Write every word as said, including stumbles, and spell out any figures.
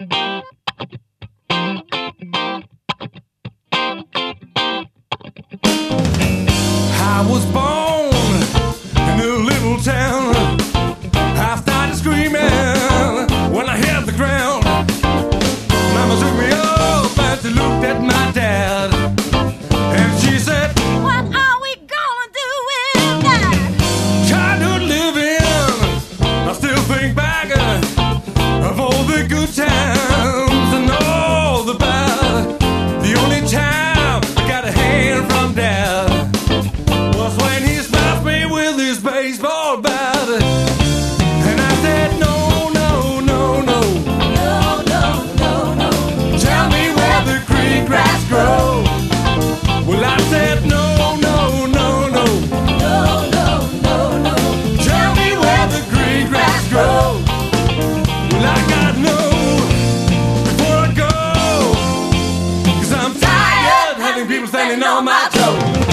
I was born in a little town. I started screaming when I hit the ground. Mama took me up and she looked at my dad, and she said, "What are we gonna do with that?" Childhood living, I still think back of all the good times and all the bad. The only time I got a hand from Dad was when he smashed me with his baseball bat. And I said, no, no, no, no, No, no, no, no. tell me where the green grass grows. Well, I said, no, no, no, no, No, no, no, no. tell me where the green grass grows. Well, I gotta know before I go, 'cause I'm tired having people standing on my toes.